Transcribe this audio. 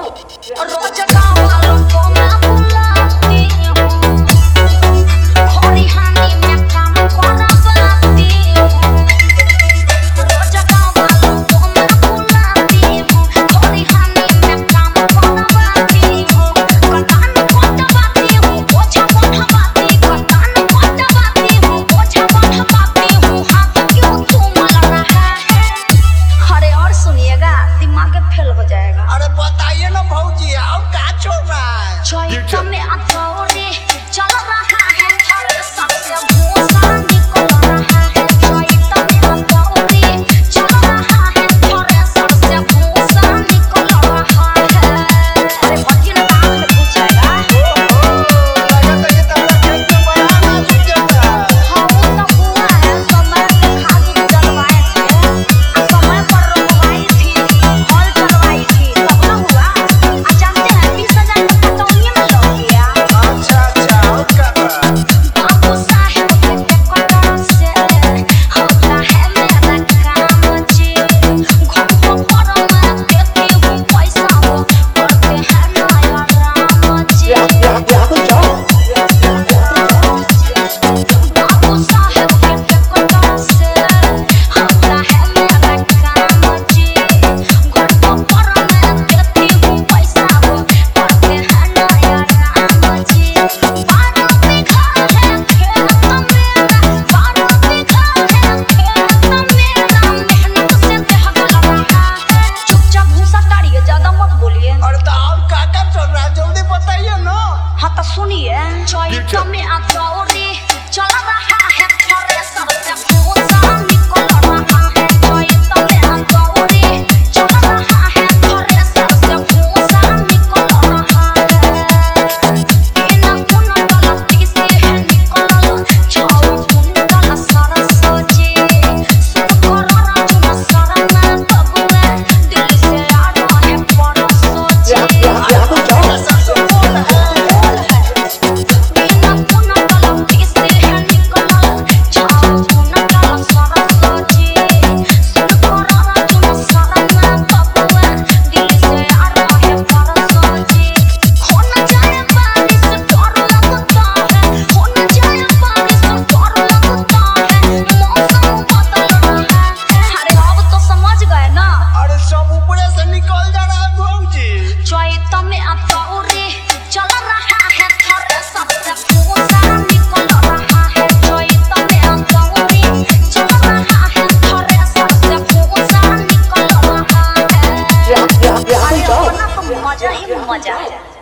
रोज गाँव वालों को मैं बुलाती हूँ, खरिहानी में काम करवाती हूँ। रोज गाँव वालों को मैं बुलाती हूँ, खरिहानी में काम करवाती हूँ। कटान कटवाती हूँ, पोछा बनवाती, कटान कटवाती हूँ, पोछा बनवाती हूँ। हाथ क्यों चूमल रहा है? अरे और सुनिएगा, दिमाग फेल हो जाएगा। अरे बताइए ना भौजी, और का चल रहा है? चैत में अदौरी चल रहा है, हरे सबसे भूसा निकल रहा है। चैत में अदौरी चल रहा है, हरे सबसे भूसा निकल रहा है। अरे भौजी ने कहा मुझे पूछेगा। लगा तो ये तो खेत में बड़ा ना सूझ जाता। हाँ वो तो हुआ है, समय पे खाद डलवाए थे, समय पर रोपवाई थी, हल चलवाई थी, तब ना हुआ। जानते हैं 20,000 का पटौनिया में लग गया। अच्छा और का बाबू साहेब के कटोरा से होता है मेरा काम जी। घंटों पर मैं देती हूँ पैसा, वो करते हैं नया राम जी। बाबू साहेब के कटोरा से होता है मेरा काम जी। घंटों पर मैं देती हूँ पैसा, वो करते हैं नया राम जी। 12 बीघा है खेत मेरा, 12 बीघा है खेत मेरा, मेहनत से देह गल रहा है। चुपचाप भूसा डालिए, ज्यादा मत बोलिए। अरे तो और का चल रहा है, जल्दी बताइए ना। हाँ तो सुनिए, चैत में अदौरी चल रहा है, हरे सबसे भूसा निकल रहा है। चैत में अदौरी चल रहा है, हरे सबसे भूसा निकल रहा है। बिना कुंडल तीसी है निकलल, 6 कुंडल सरसो जी। सुन कर राजू शरण बबुआ, दिल से आ रहे परसो जी। बिना कुंडल तीसी है निकलल, 6 कुंडल सरसो जी। सुन कर राजू शरण बबुआ, दिल से आ रहे परसो जी। हो न जाए बारिश डर लगता है, हो न जाए बारिश डर लगता है, मौसम बदल रहा है। अरे अब तो समझ गए ना। अरे सब ऊपर से निकल जा रहा है भौजी। चैत में अदौरी चल रहा है, हरे सबसे भूसा निकल रहा है। चैत में अदौरी चल रहा है, हरे सबसे भूसा निकल रहा है। अरे अपना तो मजा ही मजा है।